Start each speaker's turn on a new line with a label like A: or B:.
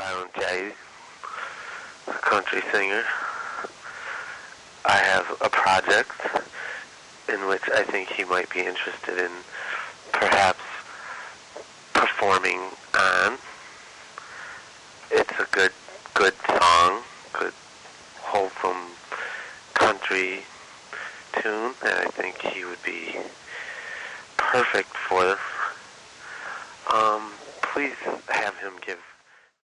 A: Byron J., a country singer. I have a project in which I think he might be interested in perhaps performing on. It's a good song, good wholesome country tune, and I think he would be perfect for this. Please have him give